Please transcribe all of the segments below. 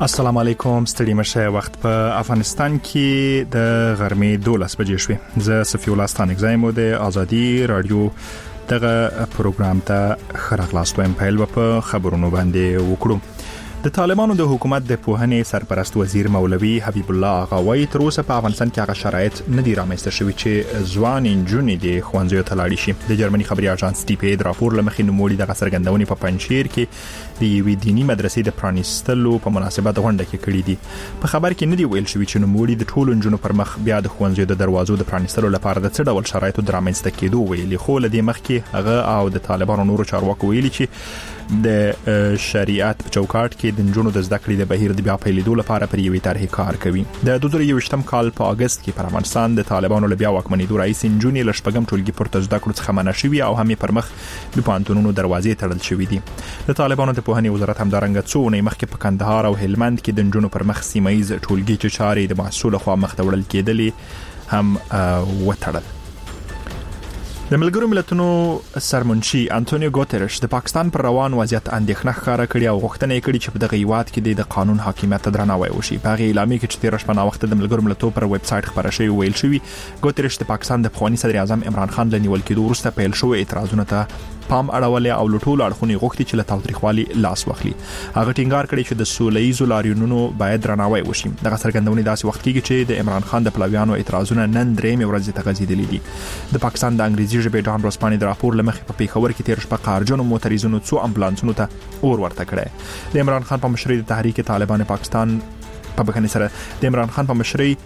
السلام علیکم ستړي مشه وخت په افغانستان کې د غرمې 12 بجې شوې زه صفی الله ستانک زایم د ازادي رادیو دغه پروګرام ته خراغلاست وایم په په خبرونو باندې وکړو د طالبانو د حکومت د پوهنې سرپرست وزیر مولوي حبیب الله غوی تر اوسه په افغانستان کې هغه شرایط نه دي رامنځته شوي چې ځوان انجونې د ښوونځیو ته لاړې شي د جرمني خبري اژانس ټي د راپور لمخې نوموړي د سرګندونې په پنځیر کې د یوې دینی مدرسې د پرانیستلو په مناسبت غونډه کې کړې دي په خبر کې نه دی ویل شوی چې نوموړي د ټولو انجونو پر مخ بیا د ښوونځیو د دروازو د پرانیستلو لپاره د څه ډول شرایطو د رامنځته کېدو ویلي خو لدې مخکې هغه او د طالبانو نورو چارواکو ویلي چې د شریعت په چوکاټ کې د انجونو د زده کړې د بهیر د بیا پیلېدو لپاره پر یوې طرحې کار کوي د 2021م کال په اگست کې پر افغانستان د طالبانو له بیا واکمنېدو رئیس انجونې له شپږم ټولګي پورته زده کړو څخه منع شوي او هم پر مخ د پوهنتونونو دروازې تړل شوې دي د طالبانو د پوهنې وزارت همدارنګه څو ونې مخکې په کندهار او هلمند کې د انجونو پر مخ سیمایي ټولګي چې چارې د محصول خوا مخ ته وړل کېدلې هم وتړل د ملګرو ملتونو سرمنشي انټونیو ګوتریش د پاکستان پر روان وضعیت اندېښنه ښکاره کړې او غوښتنه یې کړې چې په دغه هیواد کې د قانون حاکمیت ته درناوی وشي په هغه اعلامیه کې چې تیر شپه نا وخت د ملګرو ملتونو پر ویب سټ خبره شوی ویل شوی ګوتریش د پاکستان د پخوانی صدر اعظم عمران خان له نیول کېدو وروسته پیل شوی اعتراضونه ته پام اړولې او لټول اړخونه غوښتي چې له تاوتریخوالي لاس واخلي هغه ټینګار کړی چې د سولهییزو لاریونونو باید درناوی وشي دغه څرګندونې داسې وخت کې چې د عمران خان د پلویانو اعتراضونه نن درې ورځې ته غځېدلې دي د پاکستان د انګریزي ژبې ډان روسپاني د راپور لمخې په پیښور کې تیر شپه قهرجنو موټریزونو څو امبولانسونو ته اور ورته کړی د عمران خان په مشرۍ د تحریک طالبان پاکستان په بخښنې سره د عمران خان په مشرۍ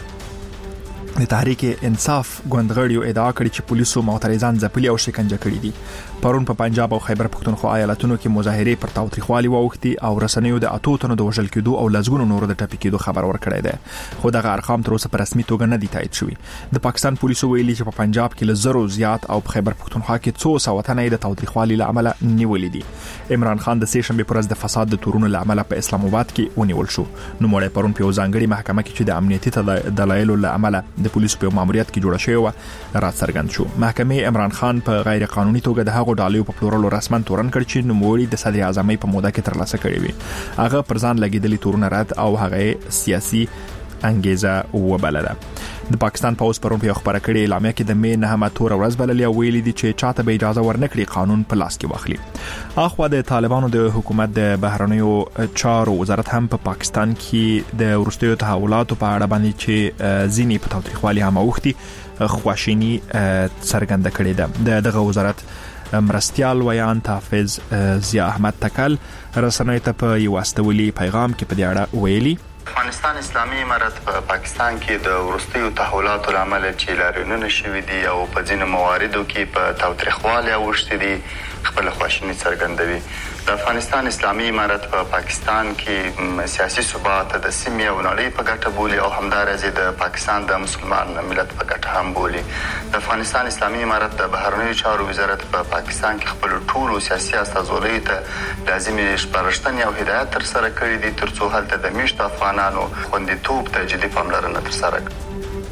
د تحریک انصاف ګوندغړیو ادعا کړې چې پولیسو معترضان ځپلي او شکنجه کړي دي پرون په پنجاب او خیبر پختونخوا ایالتونو کې مظاهره پر تاوتریخوالي واوښتي او رسنیو د اتو تنو د وژل کېدو او لزګونو نور د ټپي کېدو خبر ورکړی دی خو دغه ارقام تر اوسه په رسمي توګه نه دي تایید شوي د پاکستان پولیسو ویلي چې په پنجاب کې له زرو زیات او په خیبر پختونخوا کې څو سوه تنه د تاوتریخوالي له امله نیولې دي عمران خان د سه شنبه پر ورځ د فساد د تورونو له امله په اسلام آباد کې ونیول شو نو مړی پرون په ځانګړي محکمه کې چې د امنیتي دلایلو له امله د پولیسو په ماموریت کې جوړه شوی و را څرګند شو محکمې عمران خان په غیر قانوني توګه د هغو ډالیو په پلورلو رسما تورن کړ چې نوموړي د صدر اعظم په موده کې ترلاسه کړی وي هغه پر ځان لګیدلي تورونه رد او هغه سیاسي انګیزه وبلله د پاکستان پولیس پرون په خبره کړې اعلامیه کې د مې نه تور ورځ بللې او ویلي دي چې چاته به اجازه ورنکړي قانون په لاس کې واخلي اخوا د طالبانو د حکومت د بهرنیو چارو وزارت هم په پاکستان کې د ورستیو تحولاتو په اړه باندې چې ځینی په تاوتریخوالي هم اوختي خواشینی څرګنده کړې ده دغه وزارت مرستیال ویان حافظ ضیا احمد تکل رسنیو ته په یو استولي پیغام کې په دې اړه ویلي افغانستان اسلامي امارت په پاکستان کې د ورستیو تحولاتو لامل چې لاریونونه شوي دي او په ځینو مواردو کې په تاوتریخوالي اوښتي دي خپل خواشیني څرګندوي د افغانستان اسلامي امارت په پاکستان کې سیاسي ثبات د سیمې او نړۍ په ګټه بولي او همدارنګه د پاکستان د مسلمان ملت په ګټه هم بولي د افغانستان اسلامي امارت د بهرنیو چارو وزارت په پاکستان کې خپل ټولو سیاسي استازولۍ ته لازمي سپارښتنې او هدایت تر سره کړې دي ترڅو هلته د میشتو افغانانو خوندیتوب ته جدي پاملرنه تر سره کړي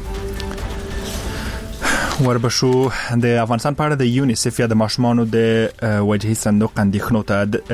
وربشو د افغانستان په اړه د یونیسف یا د ماشومانو د وجهي صندوق اندېښنو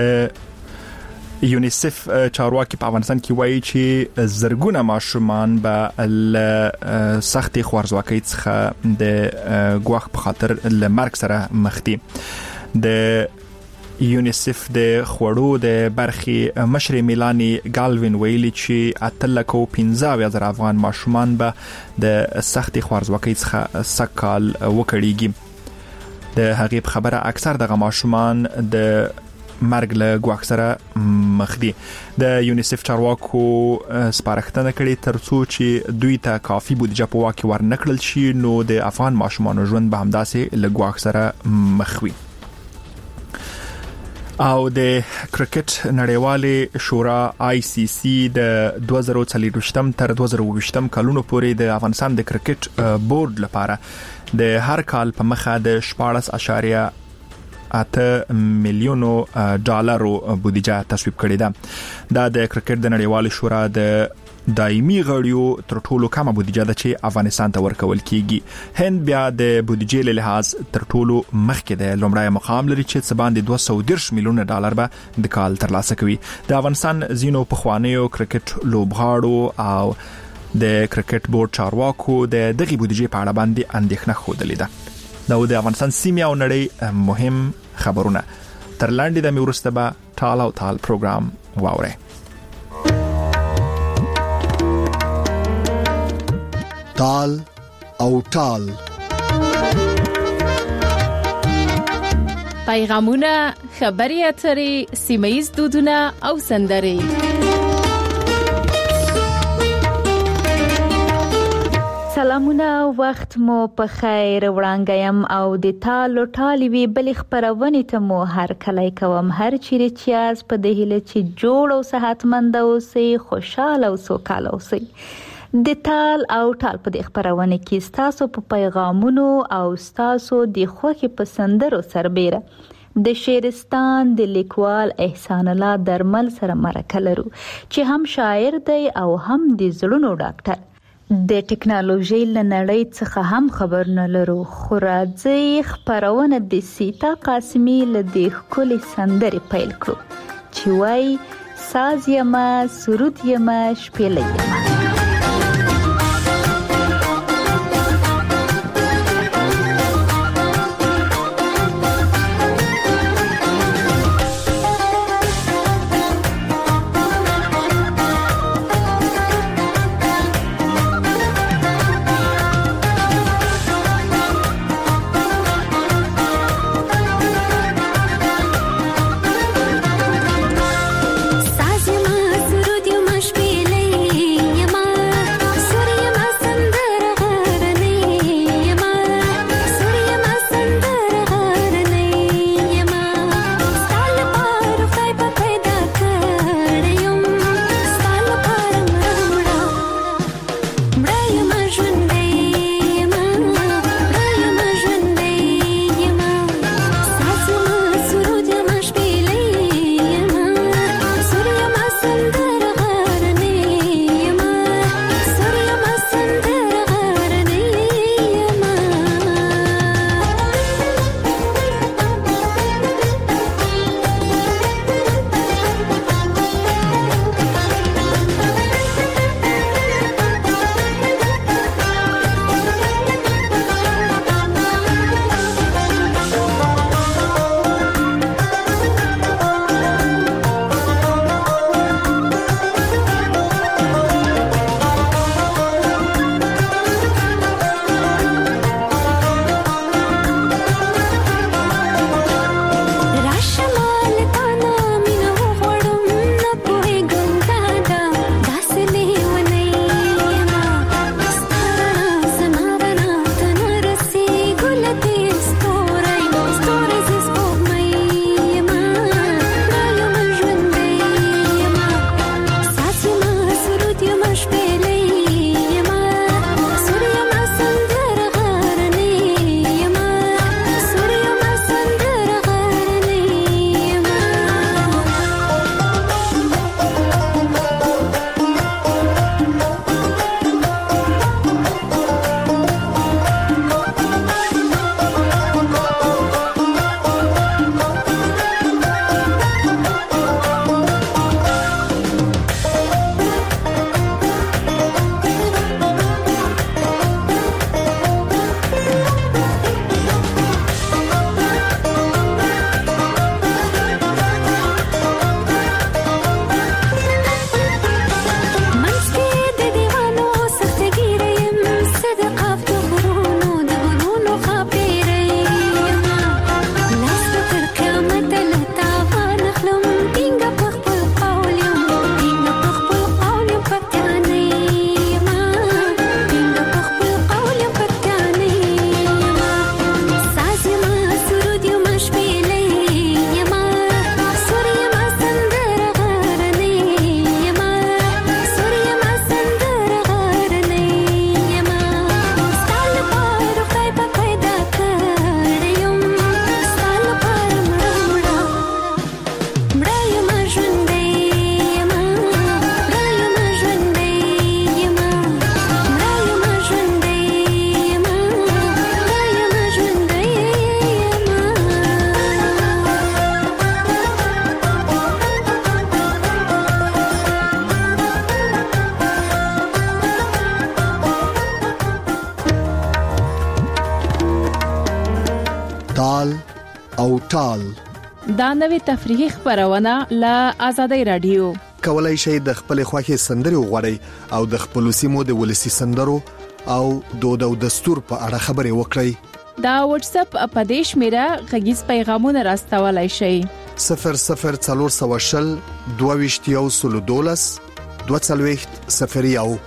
ته یونیسف چارواکي په افغانستان کې وایي چې زرګونه ماشومان به له سختي خوارزواکۍ څخه د ګواښ په خاطر له مرګ سره مخ دي د یونیسف د خوړو د برخې مشر میلانی ګالوین ویلي چې 815,000 افغان ماشومان به د سختي خوارزواکۍ څخه سکال وکړيږي د هغې په خبره اکثر دغه ماشومان د مرګ له ګواښ سره مخ دي د یونیسف چارواکو سپارښتنه کړې ترڅو چې دوی ته کافي بودیجه په واک ورنکړل شي نو د افغان ماشومانو ژوند به همداسې له ګواښ سره مخ وي او د کرکټ نړیوالې شورا آی سی سی د 2024 تر 2020 کلونو پورې د افغانستان د کرکټ بورډ لپاره د هر کال په مخه د 14.8 میلیونو ډالرو بودیجه تصویب کړې ده د کرکټ د نړیوالې شورا د دایمي غړیو تر ټولو کمه بودیجه ده چې افغانستان ته ورکول کیږي. هند بیا د بودیجې له لحاظ تر ټولو مخکې د لومړی مقام لري چې څه باندې 230 میلیون ډالر به د کال ترلاسه کوي. د افغانستان زینو پخوانیو کرکټ لوبغاړو او د کرکټ بورډ چارواکو د دغه بودیجې په اړه باندې اندېښنه خوده لیده. نو د افغانستان سیمه او نړۍ مهم خبرونه تر لاندې د میورسته به ټال او ټال پروګرام واوري. ټال او ټال پیغامونه، خبري اترې، سیمه‌یز دودونه او سندرې. سلامونه، وخت مو په خیر، وړاندایم او د ټالو ټالوي بل خبرونه ته مو هر کله کوم هر چیرې چې په د هله چې جوړ او صحتمند اوسئ، خوشاله او سوکاله اوسئ. د ټال او ټال په خبرونه کې تاسو په پیغامونو او تاسو د خوخي پسندرو سربېره د شیرستان د لیکوال احسان الله درمل سره مرکه لرو چې هم شاعر دی او هم د زړونو ډاکټر. د ټکنالوژي لنړۍ څخه هم خبر نه لرو، خو راځي خبرونه د سیتا قاسمی له د خولي سندري پیل کړو چې وای ساز یما سرود یما شپېلې یما. Saz yama surud yama shpele او ټال. دا نوې تفریحي خبرونه له آزادۍ رادیو. کولای شئ د خپل خوښي سندرې وغواړئ او د خپل سیمو د ولسی سندرو او دود او دستور په اړه خبرې وکړئ. دا واتس اپ اپدیش میرا غږیز پیغامونه راستولای شئ. 0040 22 22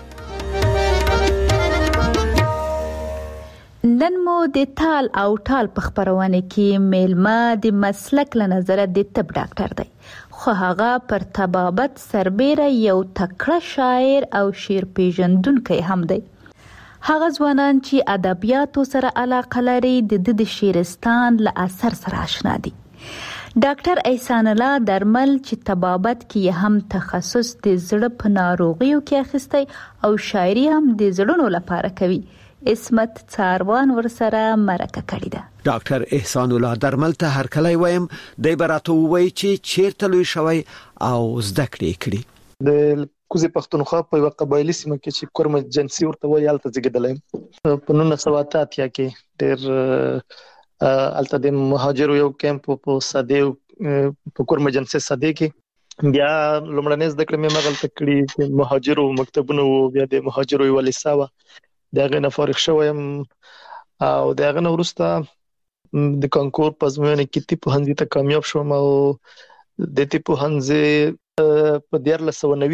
نن مو د تال او ټال په خبرونه کې میلمه د مسلک له نظر د طب ډاکټر دی، خو هغه پر طبابت سربېره یو تکړه شاعر او شعر پیژندونکی هم دی. هغه ځوانان چې ادبیاتو سره علاقه لري د شعرستان له اثر سره آشنا دي. ډاکټر احسان الله درمل چې طبابت کې هم تخصص د زړه په ناروغیو کې اخیستی او شاعري هم د زړونو لپاره کوي. اسمت څاروان ورسره مرکه کړې ده. ډاکټر احسان الله درمل ته هر کله وایم د براتو وای چې چیرته لوي شوی او زده کړې د کوزي پښتونخوا په قبایلی سیمه کې چې کورم جنسي ورته وایي الته زیږیدلم په 1980 کې ډېر الته د مهاجرو یو کیمپ په ساده په کورم جنسي ساده کې بیا لومړنۍ زده کړې مې مغل تکړی چې مهاجرو مکتبونو بیا د مهاجرو یو لیساوه دغه نه فارغ شوم او دغه نه ورسته د کانکور پزمونه کې تی په هندي ته کامیاب شوم او د تی په هندي په 1990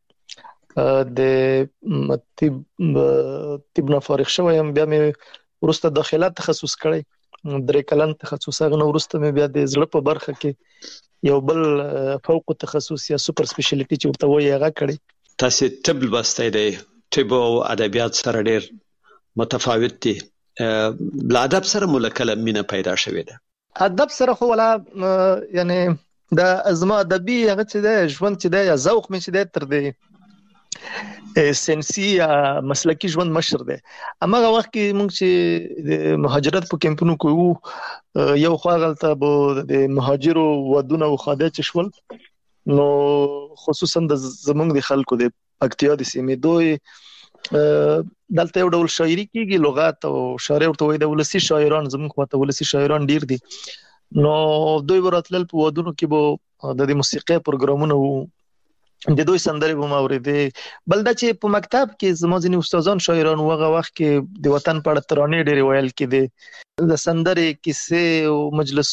کې د طب نه فارغ شوم بیا مې ورسته داخله تخصص کړی 3 کلن تخصص هغه نه ورسته مې بیا د زړه په برخه کې یو بل فوق تخصص یا سوپر سپیشلیټی چې ورته وایي هغه کړی. تاسو طب لوستای دی، طب او ادبیات سره ډېر متفاوت دي. بل ادب سره ملکله مینه پیدا شوې ده. ادب سره خو ولا یعنی د ازما ادبي هغه چې د ژوند چې د ذوق مې چې د تر دې سنسي مسلکی ژوند مشر ده. امغه وخت کې موږ چې د مهاجرت په کمپونو کې یو خواغلته به د مهاجرو ودونه وخاده چې شول نو خصوصا د زمونږ د خلکو د پکتیا د سیمې دوی دلته یو ډول شاعري کیږي، لغات او شاعر ورته وایي د ولسی شاعران زموږ خواته ولسی شاعران ډیر دي. نو دوی وراتل په ودونو کې به د موسیقي پروګرامونه وو د دوی سندرې به ماورېدې. بل دا چې په مکتب کې زموږ ځینې استادان شاعران وغه وخت کې د وطن په اړه ترانې ډېرې ویل کېدې، د سندرې کیسې او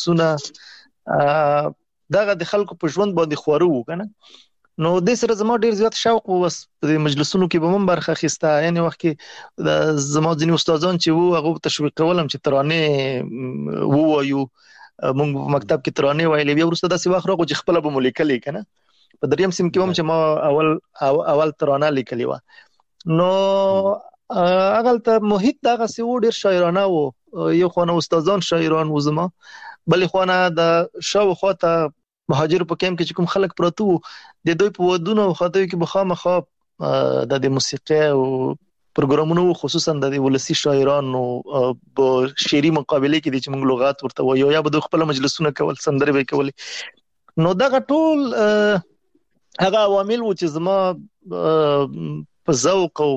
مجلسونه دغه د خلکو په ژوند باندې خورو کنه. نو د سره زما ډیر زیات شوق وس په مجلسونو کې به من برخه اخیسته. یعنی وخت کې د زما ځینې استادان چې وو هغه تشویق کولم چې ترانه ووایو، موږ په مکتب کې ترانه وایلې. بیا ورسته داسې وخت راغو چې خپل به ملیکلې کنه په دریم سیم کې هم چې ما اول ترانه لیکلې و. نو هغه ته محیط دغه سی و ډیر شاعرانه وو، یو خونه استادان شاعران و زما، بل خونه د شاو خواته مهاجر په کیمپ کې کوم خلک پروتو د دوی په ودونو خاطر کې بخامخه د موسیقي او پروګرامونو خصوصا د ولسی شاعرانو په شعري مقابله کې چې موږ لغات ورته وایو یا به خپل مجلسونه کول سندرې به کول. نو دا ټول هغه عوامل و چې زما په ذوق او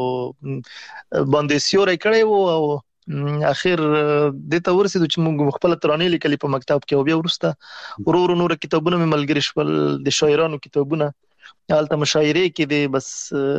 په باندې سیوري کړی وو او اخر د ته ورسېدو چې موږ خپل ترانې لیکلې په مکتب کې او بیا ورسته ورور نور کتابونه مې ملګری شول د شاعرانو کتابونه حالت مشاعره کې دی. بس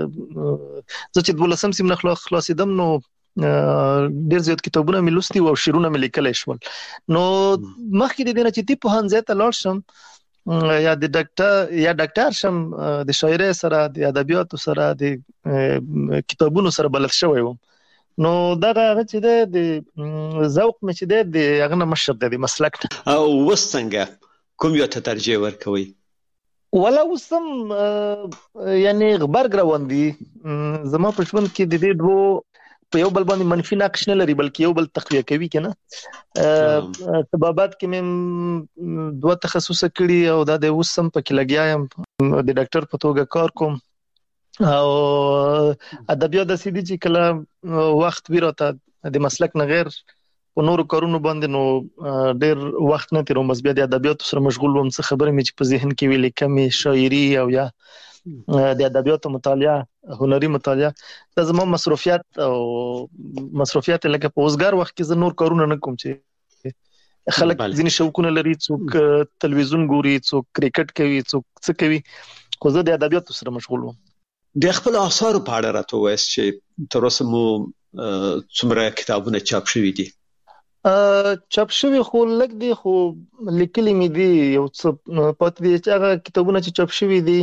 زه چې 12 سیم نه خلاصیدم نو ډیر زیات کتابونه مې لوستي او شعرونه مې لیکلای شول. نو مخکې د دې نه چې تی په هنځه ته لاړ شم یا د ډاکټر شم د شاعرۍ سره د ادبیاتو سره د کتابونو سره بلد شوی وم. نو دا هغه چې د ذوق مې چې د هغه نه مشر د مسلک او وسنګ کوم یو ته ترجیح ورکوي؟ ولا وسم یعنی غبرګ روان دي زما په ژوند کې د دې دوه په یو بل باندې منفي نقش نه لري بلکې یو بل تقویه کوي کنه. طبابت کې مې دوه تخصص کړی او دا د وسم په کې لګیایم د ډاکټر په توګه کار کوم او ادبیات د سیدی چې کله وخت ویراته د مسلک نه غیر په نورو کارونو باندې نو ډیر وخت نه تیروم. بس بیا د ادبیات سره مشغول وم، څه خبره مې چې په ذهن کې ویلې کمې شاعري او یا د ادبیات مطالعه هنري مطالعه د زموږ مصروفیات لکه په اوسګار وخت کې زه نور کارونه نه کوم چې خلک ځینې شوقونه لري، څوک تلویزیون ګوري، څوک کرکټ کوي، څوک څه کوي، خو زه د ادبیاتو سره مشغول وم. د خپل آثارو په اړه راته وایي چې تر اوسه مو څومره کتابونه چاپ شوي دي؟ چاپ شوي خو لږ دي، خو لیکلي مې دي یو څه پاتې دي. چې هغه کتابونه چې چاپ شوي دي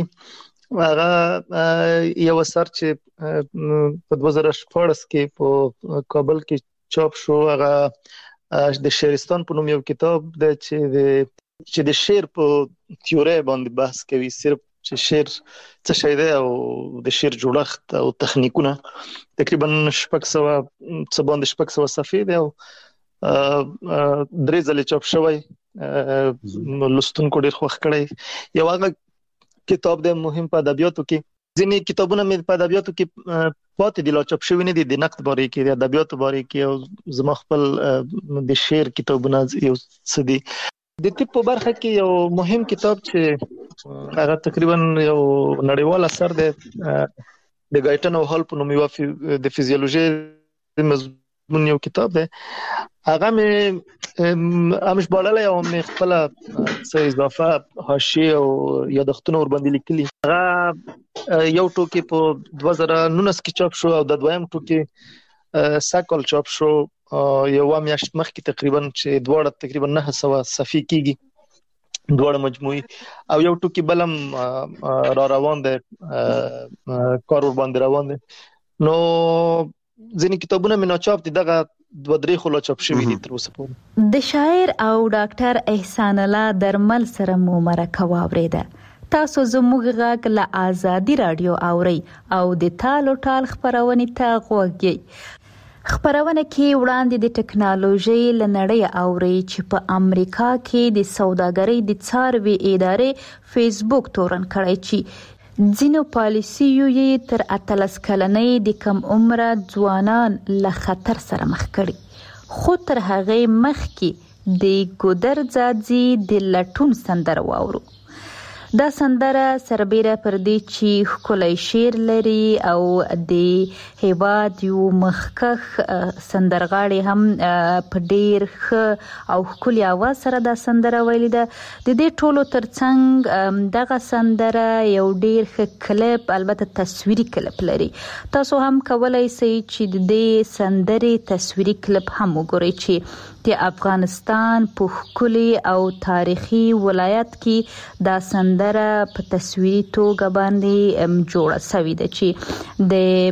هغه یو اثر چې په 2014 کې په کابل کې چاپ شو، هغه د شعرستان په نوم یو کتاب دی چې د شعر په تیوري باندې بحث کوي، صرف چې شعر څه شی دی او د شعر جوړښت او تخنیکونه. تقریبا 600 صفحې دی او 3 ځله چاپ شوی، لوستونکو ډېر خوښ کړی. یو هغه کتاب د مهم په ادبیاتو کې، ځینې کتابونه مې په ادبیاتو کې پاتې دي لا چاپ شوي نه دي، د نقد باره کې، د ادبیاتو باره کې، او زما خپل د شعر کتابونه یو څه دي. د طب په برخه کې یو مهم کتاب چې هغه تقریبا یو نړیوال اثر دی، د ګایټن او هال په نوم یو د فزیولوژي مضمون یو کتاب دی. هغه مې امش بالاله او مې خپل څه اضافه حاشیه او یادښتونه ور باندې لیکلي. هغه یو ټوکی په 2019 کې چاپ شو او د دویم ټوکی ساکل چاپ شو یو میاشت مخکې تقریبا، چې دواړه تقریبا 900 صفحې کېږي دواړه مجموعي، او یو ټوکی بلم را روان دی، کار ور باندې روان دی. نو ځینې کتابونه مې ناچاپ دي، دغه 2-3 خو لا چاپ شوي دي تر اوسه پورې. د شاعر او ډاکټر احسان الله درمل سره مو مرکه واوریده. تاسو زموږ غږ له آزادي رادیو اوري او د تالو ټال خبرونه ته غوږی. خبرونه کې وړاندې د ټکنالوژي لنړۍ اوري چې په امریکا کې د سوداګرۍ د څاروي ادارې فیسبوک تورن کړی چې ځینو پالیسیو یې تر 18 کلنۍ د کم عمره ځوانان له خطر سره مخ کړي. خو تر هغه مخکې د ګودر ځاځي د لټون سندره واورو. دا سندره سربېره پر دې چې ښکلی شعر لري او د هیواد یو مخکښ سندرغاړي هم په ډېر ښه او ښکلي اواز سره دا سندره ویلې ده. د دې ټولو ترڅنګ دغه سندره یو ډېر ښه کلپ، البته تصویري کلپ لري. تاسو هم کولای شئ چې د دې سندرې تصویري کلپ هم وګورئ چې د افغانستان په ښکلي او تاریخي ولایت کې دا سندره په تصویري توګه باندې جوړه شوې ده، چې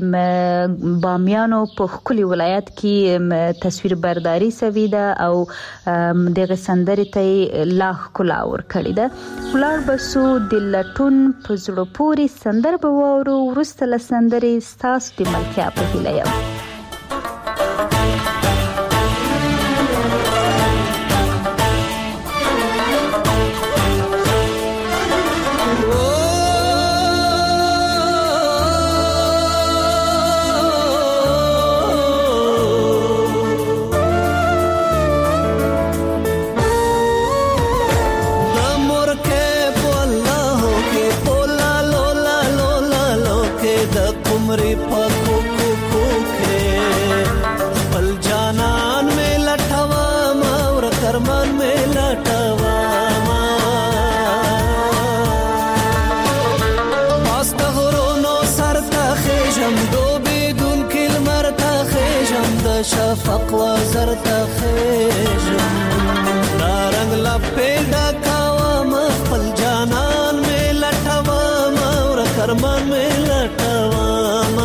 د بامیانو په ښکلي ولایت کې تصویر برداری شوې ده او دغه سندرې ته لا ښکلا ورکړې ده. ولاړ بسو د لټون په زړه پورې سندره به واورو. وروسته له سندرې ستاسو د ملکیا په هیله یم. شفق وزر تخیجم نارنگ لپیدا کاوام خپل جانان میں لٹوام اور کرمان میں لٹوام.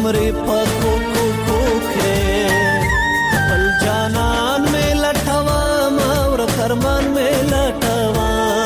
कुमरी पको कुके पल जानन में लटवा और करमान में लटवा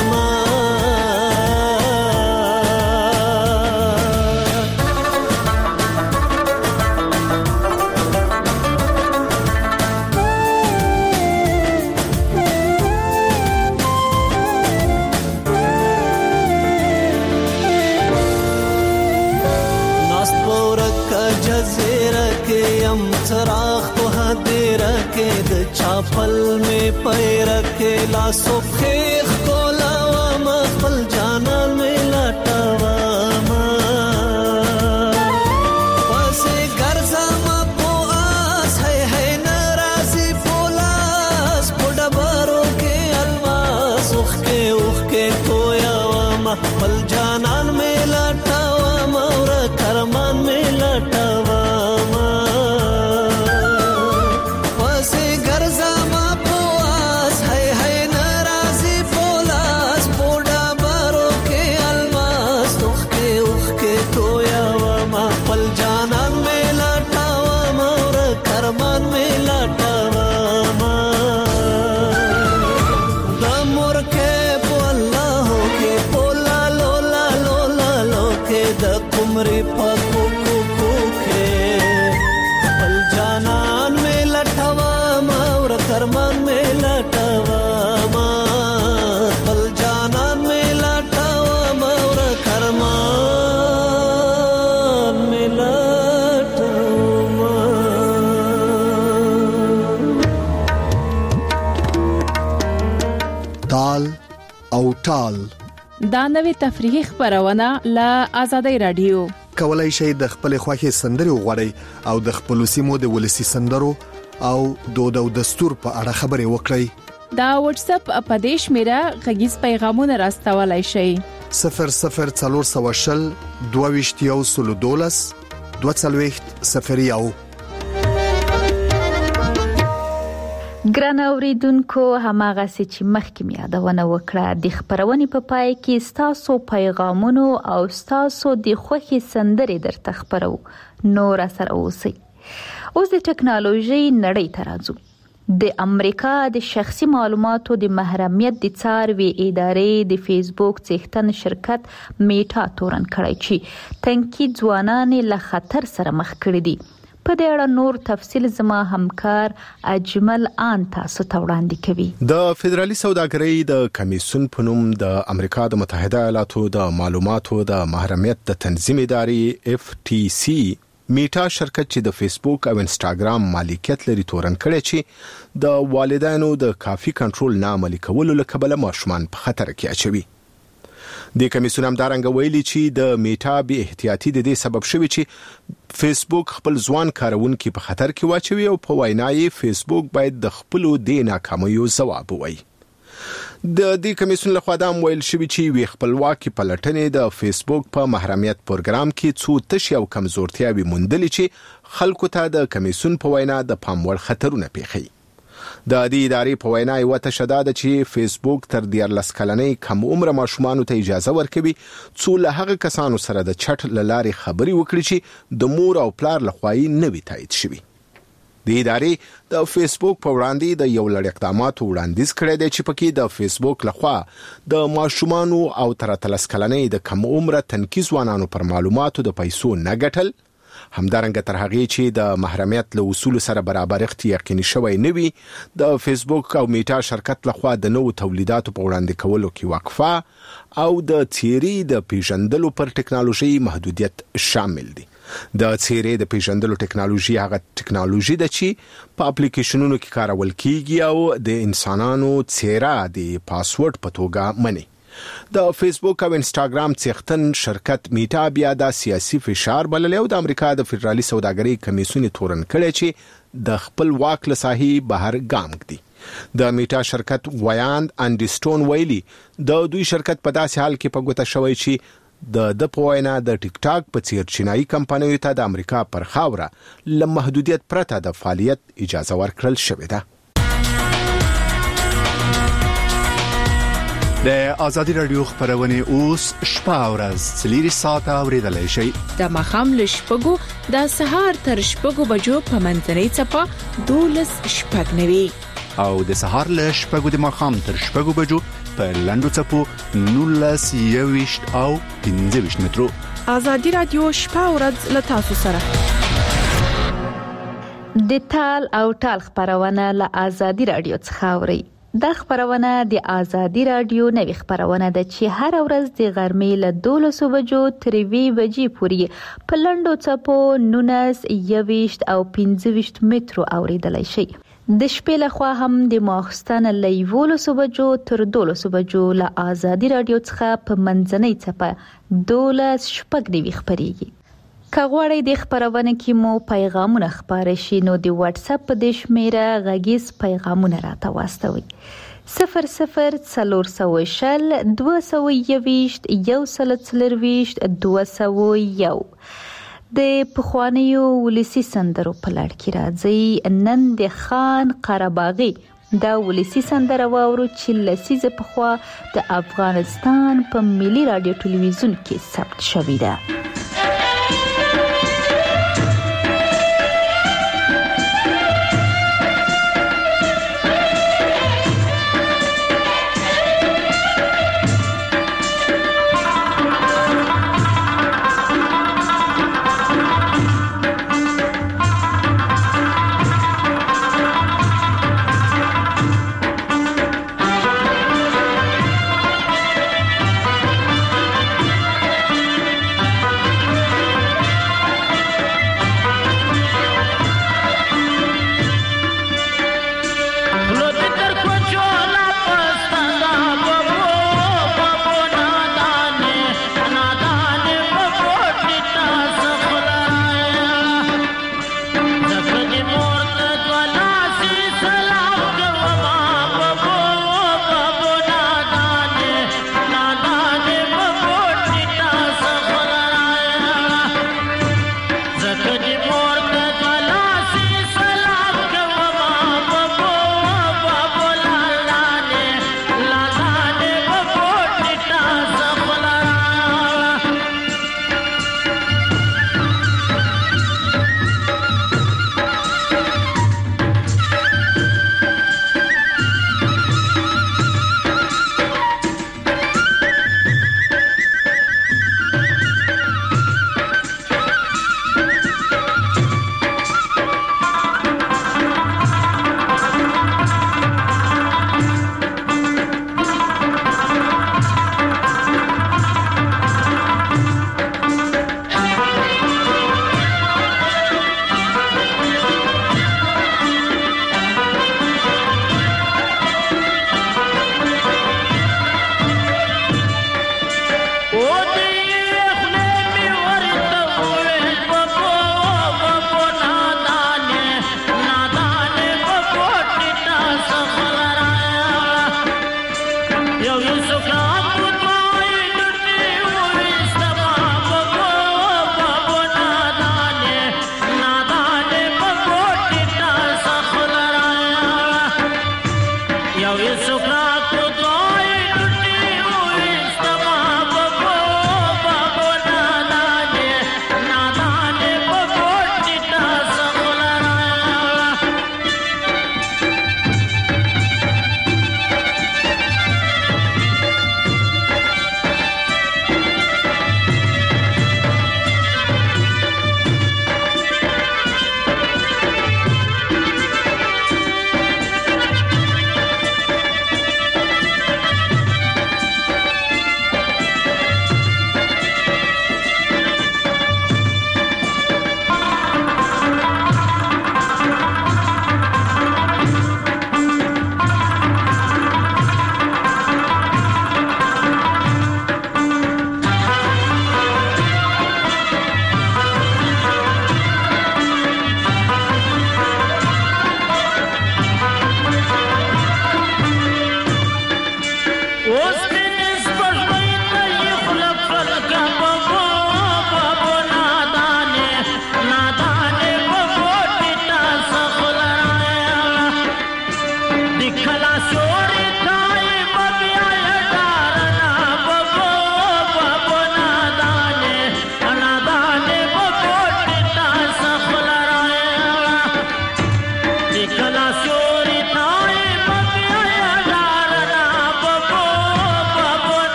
चराग तो हाथ रखे द चापल में पैर के लासो खेख को लावा मखल जाना में लटावा पासे गर्जा मा पो आस है नाराजी पोलास पोडबारो के अलवास उख के कोयावा मखल जाना में लटावा मोर करमान में लटावा कुमरी पको कुके पल जानन में लटवा और करमान में लटवा पल जानन में लटवा और करमान में लटवा ताल او ټال دا نوې تفریحي خبرونه له آزادۍ رادیو کولای شئ د خپل خوښي سندري وغوړئ او د خپل سیمو د ولسی سندرو او دود او دستور په اړه خبرې وکړئ. دا واتس اپ اپدیش میرا غږیز پیغامونه راستولای شئ 0040 22 22 ګران اوریدونکو هماغه چې مخکې یادونه وکړه د خبرونې په پای کې ستاسو پیغامونو او ستاسو د خوښي سندرې درته خبرو نور سره اوسئ. اوس د ټکنالوژي نړۍ ته راځو. د امریکا د شخصي معلوماتو د محرمیت د څاروي ادارې د فیسبوک څښتن شرکت میټا تورن کړی چې تنکي ځوانان له خطر سره مخ کړي دي. په دې اړه نور تفصیل زما همکار اجمل آن تاسو ته وړاندې کوي. د فدرالي سوداګرۍ د کمیسیون په نوم د امریکا د متحده ایالاتو د معلوماتو د محرمیت د تنظیم ادارې FTC میټا شرکت چې د فیسبوک او انستاګرام مالکیت لري تورن کړی چې د والدینو د کافي کنټرول نه عملي کولو له کبله ماشومان په خطر کې اچوي. د کمیسیون همدارنګ ویلي چې د میټا بې احتیاطي د دې سبب شوی چې فیسبوک خپل ځوان کارونکو په خطر کې واچوي او په وینای فیسبوک باید د خپل د ناکامیو ځواب ووایي. د دې کمیسیون له خوا دا ویل شوی چې وی خپلواکي پلټنې د فیسبوک په محرمیت پروګرام کې څو تشي او کمزورتیاوي موندلې چې خلکو ته د کمیسیون په وینا د پام وړ خطرونه پیښي. د دې ادارې په وینا یو تشدد چې فیسبوک تر 14 کلنۍ کم عمر ماشومان ته اجازه ورکوي څو له هغه کسانو سره د چټ لارې خبري وکړي چې د مور او پلار لخوا یې نوي تایید شوی. د ادارې د فیسبوک په وړاندې د یو لړ اقداماتو وړاندیز کړی دی چې پکې د فیسبوک لخوا د ماشومانو او تر 13 کلنۍ د کم عمر تنکي ځوانانو پر معلوماتو د پیسو نه ګټل، همدارنګه تر هغه چې د محرمیت له اصول سره برابرښت یقیني شوی نه وي، د فیسبوک او میټا شرکت لخوا د نوو تولیداتو په وړاندې کولو کې وقفه او د څیرې د پیژندلو پر ټکنالوژي محدودیت شامل دي. د څیرې د پیژندلو ټکنالوژي هغه ټکنالوژي ده چې په اپلیکیشنونو کې کارول کیږي او د انسانانو څیره د پاسورډ په توګه مني. د فیسبوک او انستاګرام څښتن شرکت میټا بیا د سیاسي فشار بللی او د امریکا د فدرالي سوداګرۍ کمیسیون تورن کړی چې د خپل واک له ساحې بهر ګام کړي. د میټا شرکت وایاند انډستون ویلي د دوی شرکت په داسې حال کې په ګوته شوی چې د پوینا د ټیک ټاک په څیر چینایي کمپنیو ته د امریکا پر خاوره له محدودیت پرته د فعالیت اجازه ورکړل شوې ده. د ازادي رادیو خبرونه اوس شپه او ورځ 3 ساعته اوریدلای شئ. د مخام لشپګو د سهار تر شپګو بجو په منځنۍ چپا 12 شپګنوي او د سهار لشپګو د مخام تر شپګو بجو په لندو چپو 19 او 15 مترو. ازادي رادیو شپه او ورځ له تاسو سره. د تال او ټال خبرونه له ازادي رادیو څخه اوري. د خبرونه د ازادي رادیو نوې خبرونه ده چې هر ورځ د غرمې له 12 بجو تر 2 بجې پورې په لندو چپو 19 او 15 مترو اوریدلای شي. د شپې له خوا هم د ماخستن له 11 بجو تر 12 بجو له ازادي رادیو څخه په منځنۍ چپه 12 شپږ خبريږي. کغوړې د خبرونه کې مو پیغامونه خبرې شي نو د واتس اپ د شمیره غږیز پیغامونه راته واستوي 0040 221 140 د پخوانیو ولسی سندرو په لړ کې راځي. نن د خان قرباغي دا ولسی سندره واورو چې لسیزه په خوا د افغانستان په ملي رادیو ټلویزیون کې ثبت شوې ده.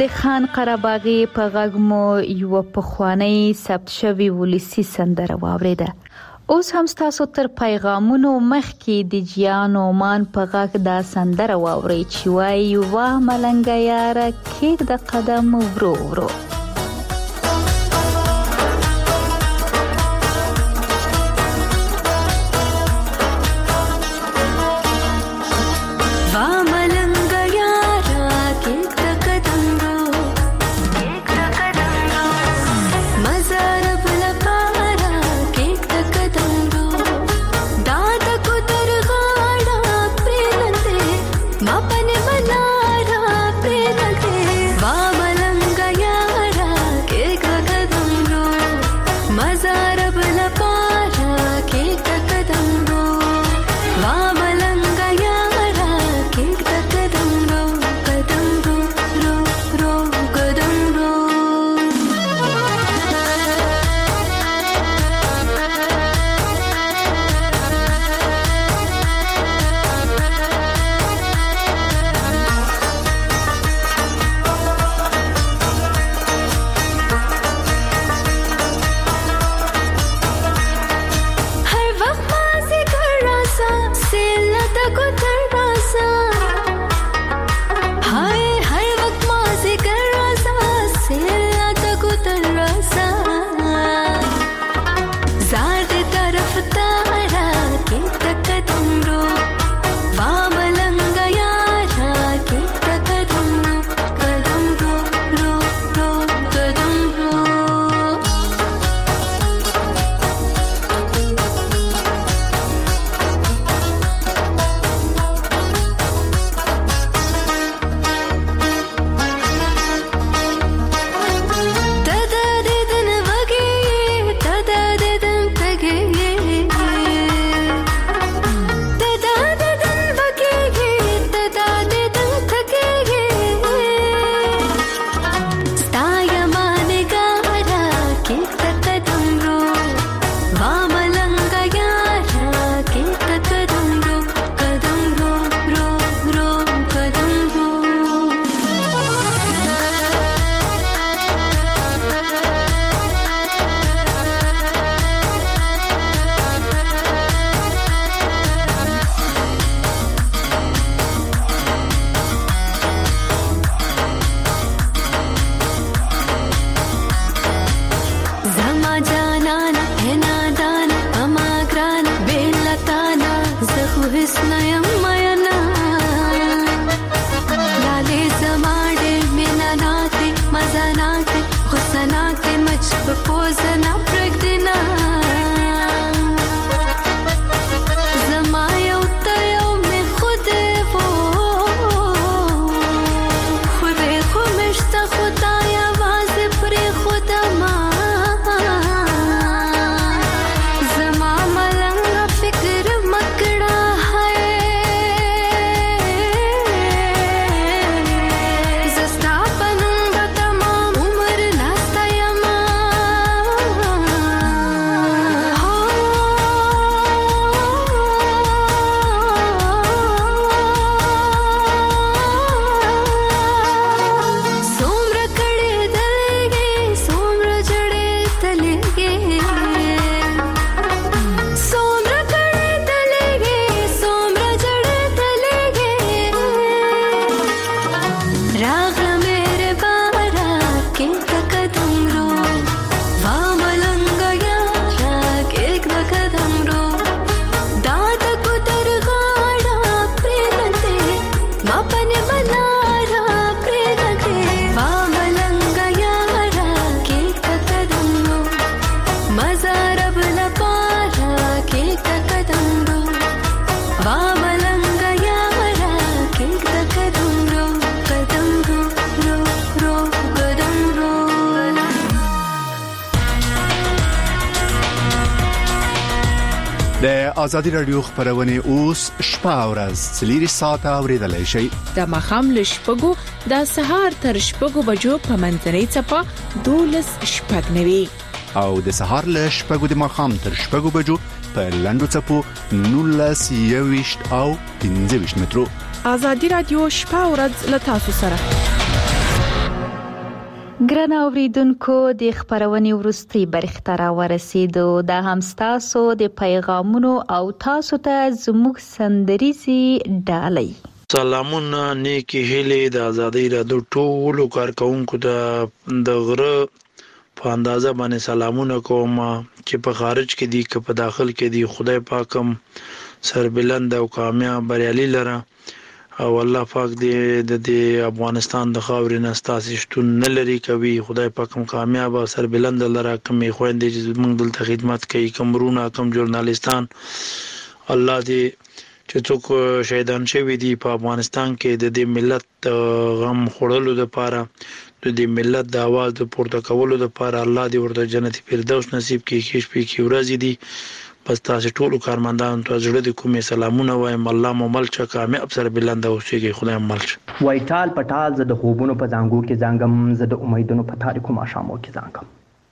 د خان قرهباغي په غږ مو یو پخوانی ثبت شوی ولسی سندره واوریده. اوس هم تاسو تر پیغامونو مخکې د جیان اومان په غږ دا سندره واوري چې وایي واه ملنګ یاره کېږ د قدم ورو ورو. د ازادي رادیو خبرونه اوس شپه او ورځ 3 ساعته اوریدلای شئ. د مخام لشپګو د سهار تر شپګو بجو په منځنۍ چپا 12 شپګنوي او د سهار لشپګو د مخام تر شپګو بجو په لندو چپو 19 او 15 مترو. ازادي رادیو شپه او ورځ له تاسو سره. ګران اوریدونکو د خبرونې ورستي برخه را ورسېدو دا هم تاسو د پیغامونو او تاسو ته زموږ سندريزي ډالۍ سلامونه نیکی هیله د ازادي رادیو ټولو کارکونکو ته د غره په اندازه باندې سلامونه کوم چې په خارج کې دي که په داخل کې دي خدای پاکم سربلند او کامیاب بریالي لره او الله پاک دې د افغانستان د خاورې نه ستاسو شتون نه لري کوي خدای پاک هم کامیاب او سربلند لره کومې خويندې چې موږ دلته خدمت کوي کومرونه کوم ژورنالستان الله دې چې څوک شهیدان شوي دي په افغانستان کې د دې ملت غم خورلو لپاره د دې ملت د आवाज د پورته کولو لپاره الله دې ورته جنت فردوس نصیب کړي کې شپې کې ورځې دي پس تاسو ټول کارمندان ته زړه د کومې سلامونه وایم الله مو ملچ کامیاب سره بلند اوسېږي خدای ملچ وایټال پټال زه د خوبونو په زانګو کې زنګم زه د امیدونو په تاریکو ماشامو کې زنګم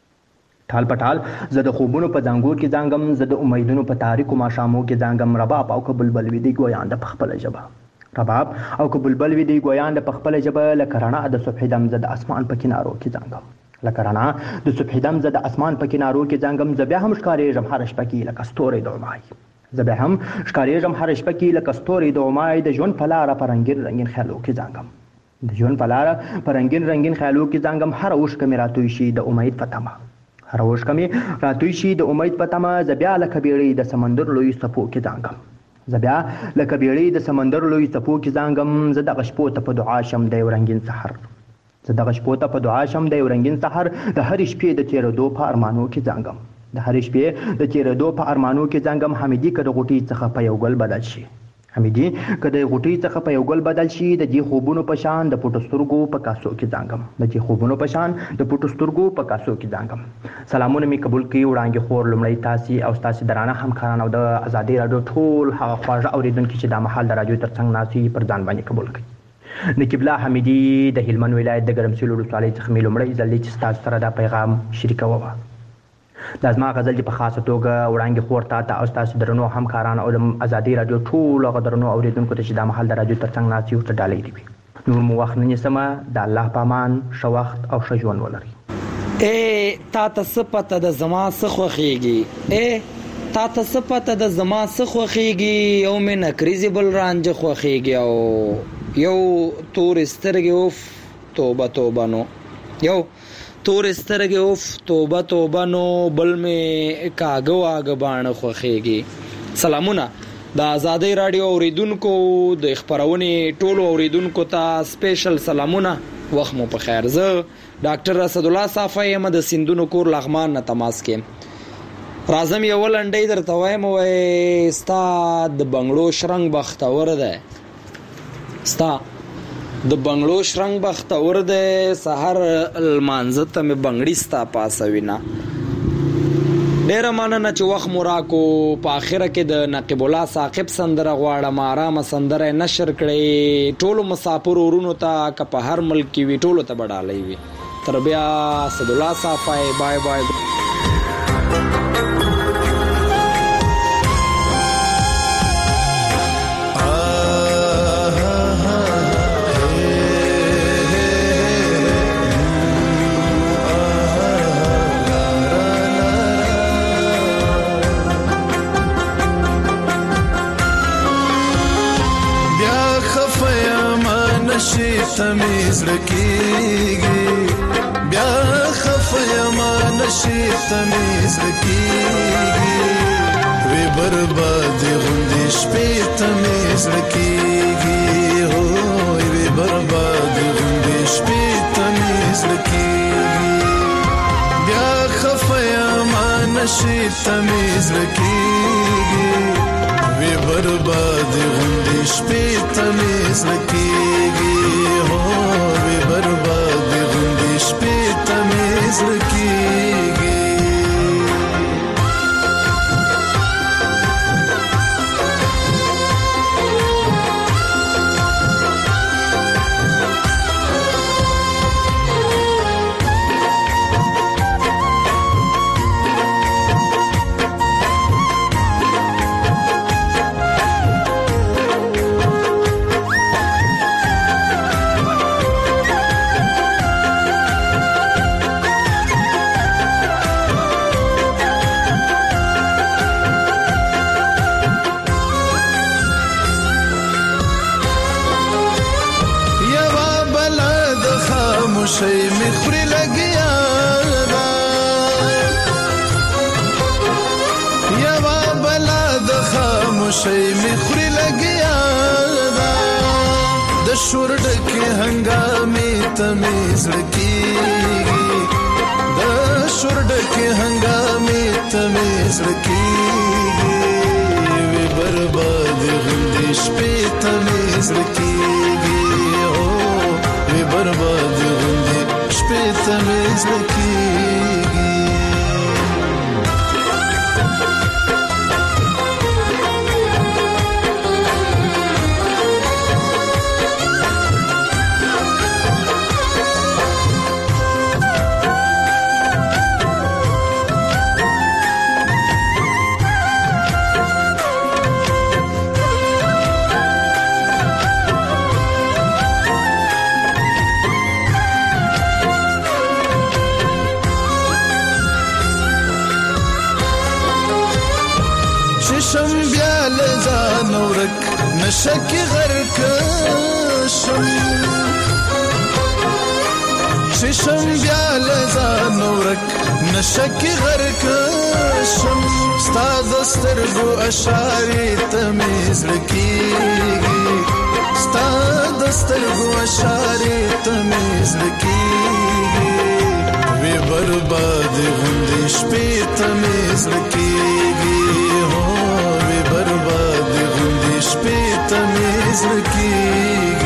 ټال پټال زه د خوبونو په زانګو کې زنګم زه د امیدونو په تاریکو ماشامو کې زنګم رباب او کبلبل وی دی ګویان د خپل جبه رباب او کبلبل وی دی ګویان د خپل جبه لکه رڼا د صبح دم زه د اسمان په کینارو کې زنګم لکه رڼا د صبح دم زه د اسمان په کینارو کې زنګم زه بیا هم ښکارېږم هر شپه کې لکه ستوري د امای زه بیا هم ښکارېږم هر شپه کې لکه ستوري د امای د ژوند په لاره په رنګین خیالو کې زنګم د ژوند په لاره په رنګین خیالو کې زنګم هر اوښکه مې راتوی شي د امید په تمه هر اوښکه مې راتوی شي د امید په تمه زه بیا لکه بیړۍ د سمندر لوی څپو کې زنګم زه بیا لکه بیړۍ د سمندر لوی څپو کې زنګم زه دغه شپو ته په دعا شم د یو رنګین سحر زه دغه شپو ته په دعا شم د یو رنګین سحر د هر شپې د تیرېدو په ارمانو کې زنګم د هر شپې د تیرېدو په ارمانو کې زنګم حمیدي که د غوټۍ څخه په یو ګل بدل شي حمیدي که د غوټۍ څخه په یو ګل بدل شي د دې خوبونو په شان د پټو سترګو په کاسو کې زنګم د دې خوبونو په شان د پټو سترګو په کاسو کې زنګم سلامونه می قبول کړئ وړاندې خور لمړی تاسو او تاسو درانه همکاران او د ازادي رادیو ټول هغه خواږه اوریدونکو چې د محل د رادیو ترڅنګ ناسي پر ځان باندې قبول کړئ نقیب الله حمیدي د هلمند ولایت د ګرمسیر ولسوالۍ څخه لومړی ځل چې تاسو سره دا پیغام شریکوم دا زما غزل په خاصه توګه وړاندې خور ته او تاسو درنو همکاران او د ازادي رادیو ټول غدرنو اوریدونکو ته چې د محل د رادیو ترڅنګ ناسي ورته ډالۍ دي نور مو وخت نه سم د الله پامان شو وخت او شو ژوند ولري تا ته پته د زما څخه خوخيږي تا ته پته د زما څخه خوخيږي او مې نکریزي بل رانج خوخيږي او یو تور سترګې اوف توبه توبه نو یو تور سترګې اوف توبه توبه نو بل مې کاغه واغه باندې خوخيږي سلامونه د ازادي رادیو اوریدونکو د خبرونې ټولو اوریدونکو ته سپیشل سلامونه وخت مو په خیر زه ډاکټر اسد الله صافی یم د سندونو کور لغمان نه تماس کې راځم یو لنډی درته وایم وای ستا د بنگلو شرنګ بختور ده ستا د بنگلو شرنګ بختور ده سحر المانزه ته مې بنگړی ستا پاسوینا ډیر مننه چې وخت موراکو په اخره کې د نقیب الله ثاقب سندره غواړم آرام سندره نشر کړي ټولو مسافر ورونو ته که په هر ملک کې وی ټولو ته بډالې وي تر بیا اسد الله صافی بای بای تمیز رکیږي بیا خفیما نشي تمیز رکیږي وی برباد غوندې شپې تمیز رکیږي هو وی برباد غوندې شپې تمیز رکیږي بیا خفیما نشي تمیز رکیږي وی برباد غوندې شپې تمیز رکیږي وی برباد غوندې شپې تمیز رکیږي شي مخري لګیا دا د شور ډکه هنګامې تمیز لکېږي د شور ډکه هنګامې تمیز لکېږي وی برباد غوندې شپې تمیز لکېږي او وی برباد غوندې شپې تمیز لکېږي نشکی غرق شم چشم بیا لزان ورک نشکی غرق شم ستا دسترگو اشاری تمیز لکیگی ستا دسترگو اشاری تمیز لکیگی وی برباد غندی شپی تمیز لکیگی وی برباد غندی شپی تمیز لکیگی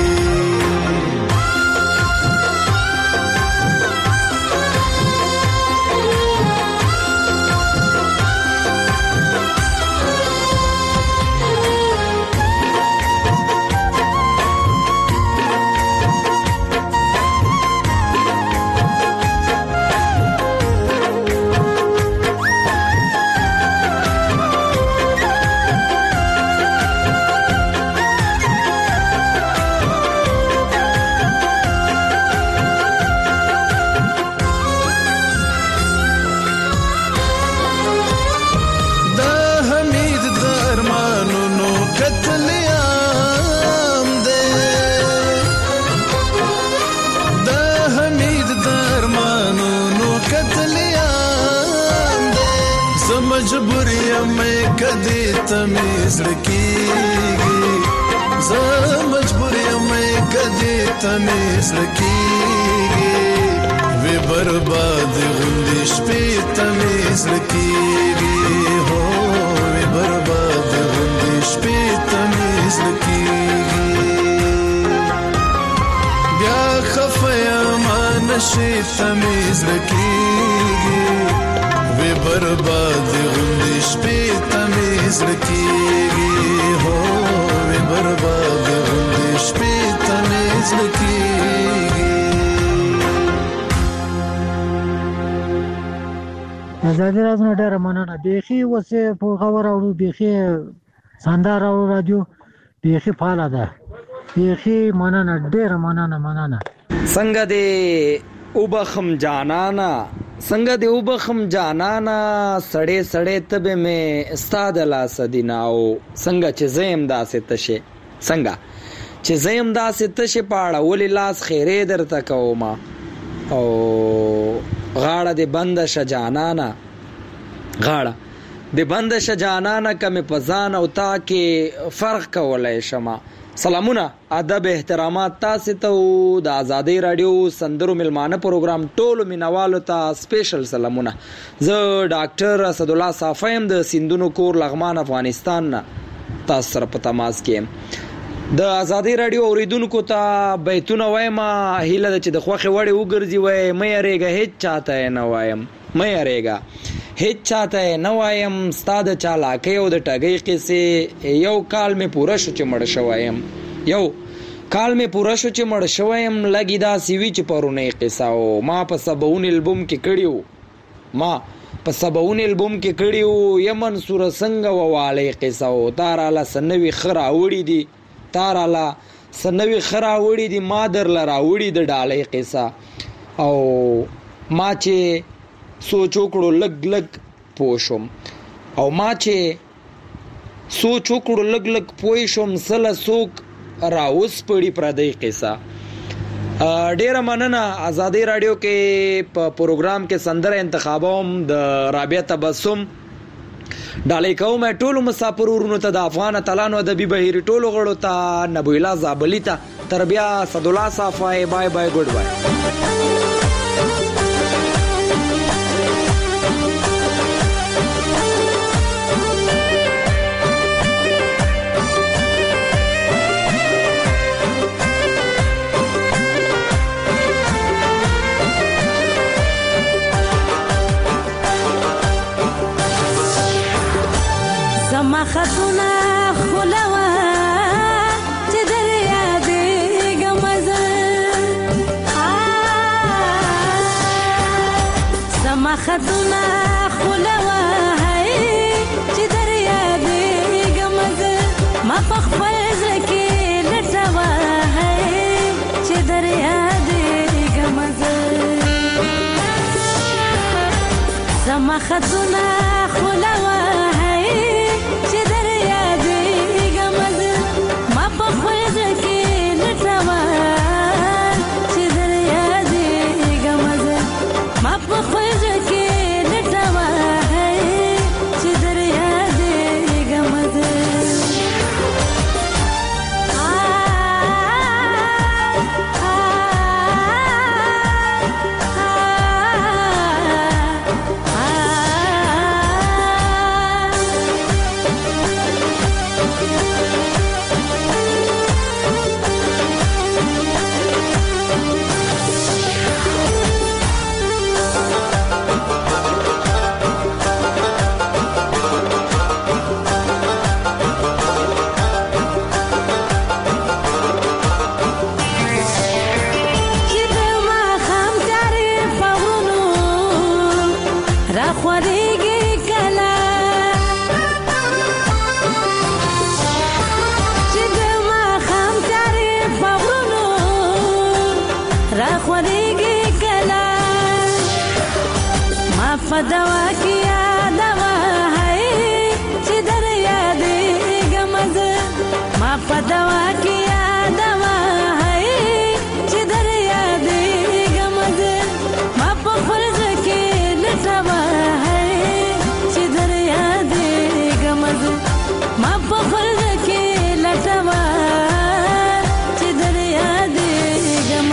تمیز لکیگی ز مجبوری میں کدی تمیز لکیگی وی برباد غندی شپی تمیز لکیگی ہو وی برباد غندی شپی تمیز لکیگی بیا خفیا مانشی تمیز لکیگی وی برباد غندی شپی تمیز لکیگی ہو وی برباد غندی شپی تمیز لکیگی آزادی راځنه ډېره مننه بیخي وسه په خبر اورو بیخي ساندار او رادیو بیخي فعال ده بیخي مننه ډېره مننه څنګه دې وبخم جانانا څنګه دې وبخم جانانا سړې سړې تبه مې استاد لا سدیناو څنګه چې زم داسې تشه څنګه چې زم داسې تشه پاړه ولې لاس خیره درته کوما او غاړه دې بند شجانانا غاړه دې بند شجانانا کمه پزان او تا کې فرق کولای شمه سلامونه ادب احترامات تاسو ته د آزادۍ رادیو سندرو ملمانه پروګرام ټولو مینوالو ته سپیشل سلامونه زه ډاکټر اسد الله صافیم د سیندونو کور لغمان افغانستان نه تاسو سره په تماس کې د آزادۍ رادیو اوریدونکو ته بیتونه وایم هیله چې د خوخه وړي وګرځي وای مې ریګه هیڅ چاته نه وایم مې ریګه هیڅ چاته نه وایم ستاد چالاکه او د ټګي قصه یو کال می پوره شو چې مړ شوایم یو کال می پوره شو چې مړ شوایم لګی دا سیوی چې پرونه قصه او ما په سبون البوم کې کړیو ما په سبون البوم کې کړیو یمن سور څنګه وواله قصه او تاراله سنوي خرا وړي دي تاراله سنوي خرا وړي دي ما در لرا وړي د ډالې قصه او ما چې سوچ وکړو لګ لګ پوښوم او ما چې سوچ وکړو لګ لګ پوښوم سله سوک راوس پړی پردې قصه ډیره مننه آزادۍ رادیو کې په پروګرام کې سندره انتخابوم د رابعه تبسم ډالۍ کوم ټولو مسافر ورونو ته د افغان اتلانو ادبي بهیر ټولو غړو ته نبویلا زابلی ته تر بیا صد الله صافای بای بای ګډ بای. زما خطونه خلوه چې در یادېږم زما خطونه خلوه چې در یادېږم ما په خپل زړه کې لټوه چې در یادېږم زما خطونه خلوه دوا کیا دوا ہے چې در یادېږم ما په دوا کیا دوا ہے چې در یادېږم ما په فرض کې لټوا ہے چې در یادېږم ما په فرض کې لټوا چې در یادېږم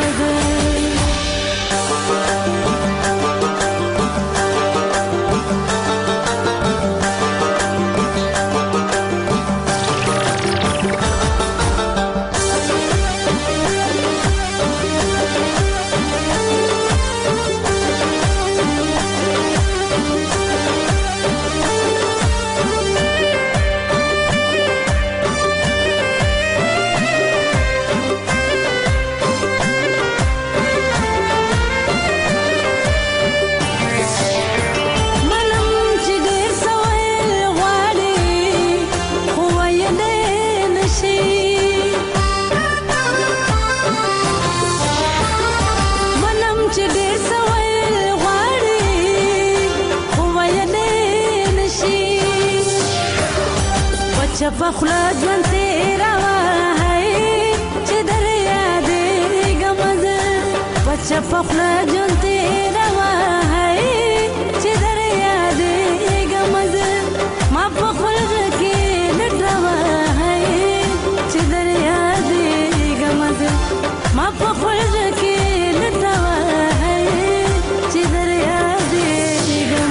فخلا ژوند تیروا ہے چې در یادېږم بچه فخلا ژوند تیروا ہے چې در یادېږم ما په خپل کې لټوا ہے چې در یادېږم ما په خپل کې لټوا ہے چې در یادېږم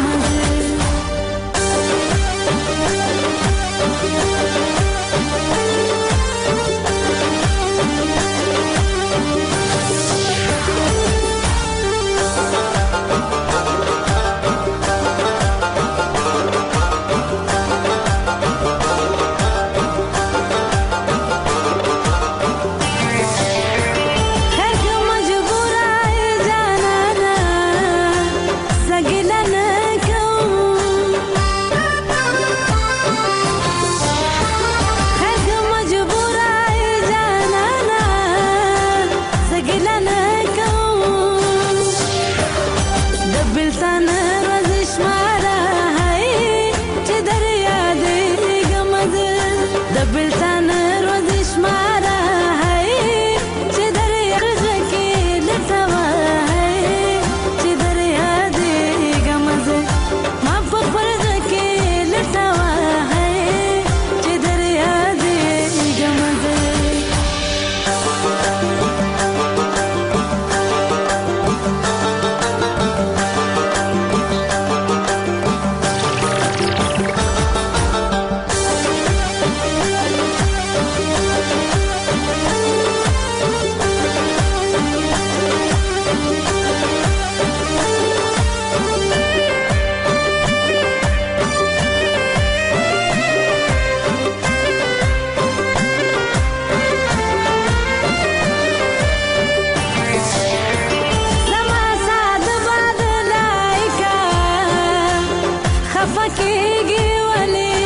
خفکیږي ولې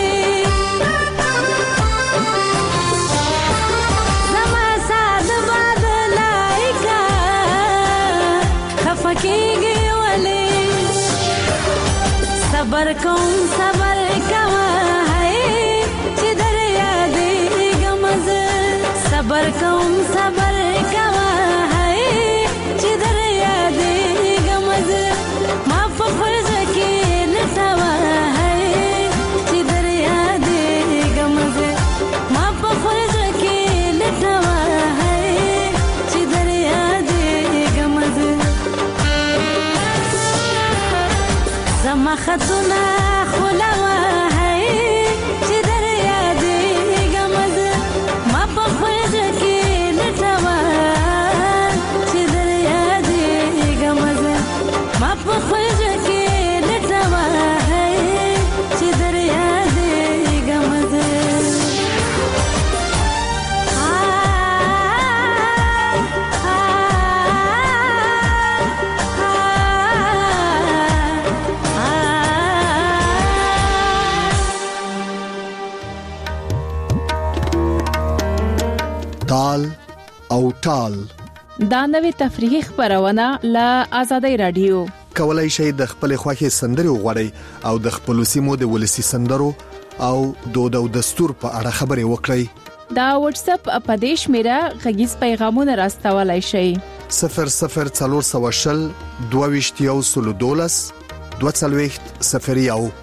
زما ساد بدلای کا خفکیږي ولې صبر کوم صبر کوا ہے چې دریا دې غمز صبر کوم صبر کوا ہے چې دریا دې غمز ما په فرض کې لټوا ہے چې دریا دې غمز ما په فرض کې لټوا ہے چې دریا دې غمز زما خطونه خلوا ہے چې دریا دې غمز ما په فرض کې لټوا چې دریا دې غمز ما په فرض کې لټوا ہے چې دریا دې غمز تال او ټال دا نوې تفریحي خبرونه له آزادۍ رادیو کولای شئ د خپل خوښي سندري وغوړئ او د خپل سیمو د ولسی سندرو او دود او دستور په اړه خبرې وکړئ دا واتس اپ په دې شمیره غږیز پیغامونه راستولای شئ 0040 2212 240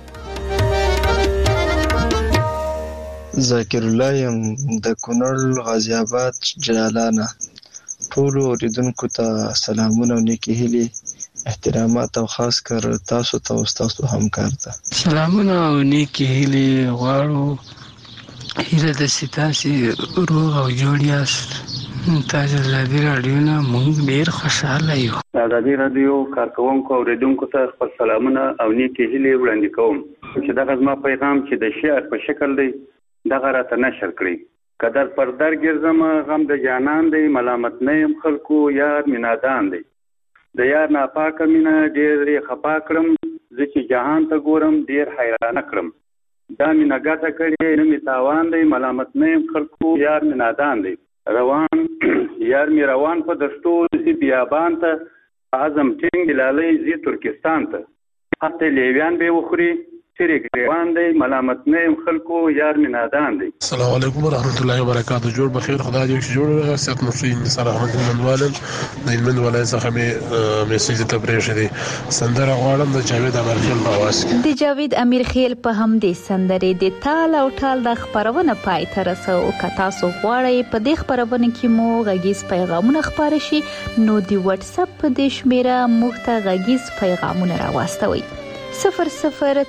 ذاکر الله يم د کونړ غازی آباد جلالانه ټول اوریدونکو ته سلامونه او نیکی هیلې احترامات او خاص کر تاسو ته او تاسو همکار ته سلامونه او نیکی هیلې غواړو هیله د ستاسي روغ او جوړ یاست تاسو د دې رادیو نه موږ ډیر خوشاله یو د دې رادیو کارکونکو او اوریدونکو ته خپل سلامونه او نیکی هیلې وړاندې کوم چې دا غزما پیغام چې د شعر په شکل دی دغه راته نشر کړی قدر پر در ګرځم غم د جانان دی ملامت نه يم خلکو یار مینادان دی د یار ناپاکه مینا ډېر خپا کړم زه چې جهان ته ګورم ډېر حیران کړم دا مینا ګټه کړې نه می تاوان دی ملامت نه يم خلکو یار مینادان دی روان یار می روان په دشتو زی بیابان ته اعظم ټینګ لالي زی ترکستان ته حتی لیویان به وخوري سری ګریوان دی ملامت نه يم خلکو یار مینادان دی السلام علیکم ورحمت الله وبرکاته جوړ بخیر خدای دې چې جوړ سات مسلمان نصر احمد منوالم د علم ولای څخه میسج ته پرېښه دي سندره غواړم د جاوید امرخیل په आवाज کې د جاوید امرخیل په همدې سندرې د تال او ټال د خبرونه پای ته رسو که تاسو غواړئ په دې خبرونه کې مو غږیز پیغامونه خبر شي نو د واتس اپ په دې شمیره موږ ته غږیز پیغامونه راوستوئ 0040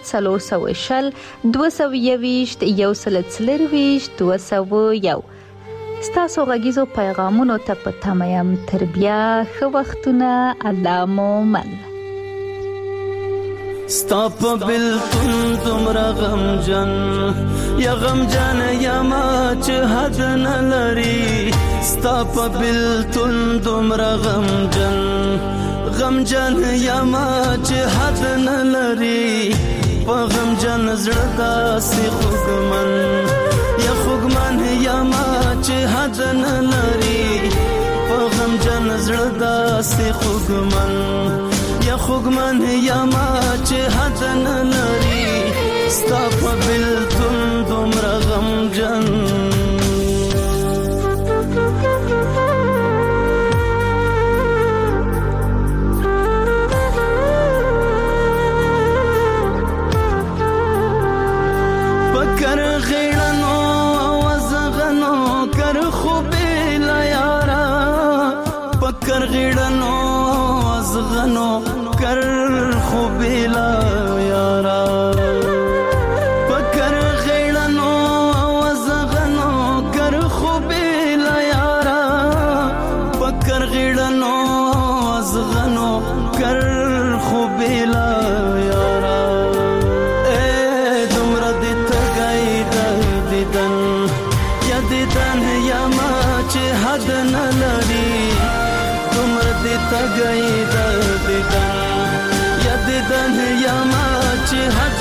221 201 ستاسو غږیزو پیغامونو ته په تمه یم تر بیا ښه وختونه الله مو من ستا په بلتون دومره غمجن یا غمجن یا ما چې حد نه لري ستا په بلتون دومره غمجن یا ما چې حد نه لري په غمجن زړه داسې خوږمن یا ما چې حد نه لري په غمجن زړه داسې خوږمن یا ما چې حد نه لري ستا په بلتون دومره غمجن پکر غیړنو وزغنو کر خوبې لا یارا پکر غیړنو وزغنو کر خوبې لا یارا پکر غیړنو وزغنو کر خوبې لا یارا پکر غیړنو وزغنو کر خوبې لا یارا یا ما چې حد نه لري دومره دې تګی د دیدن یا ما چې حد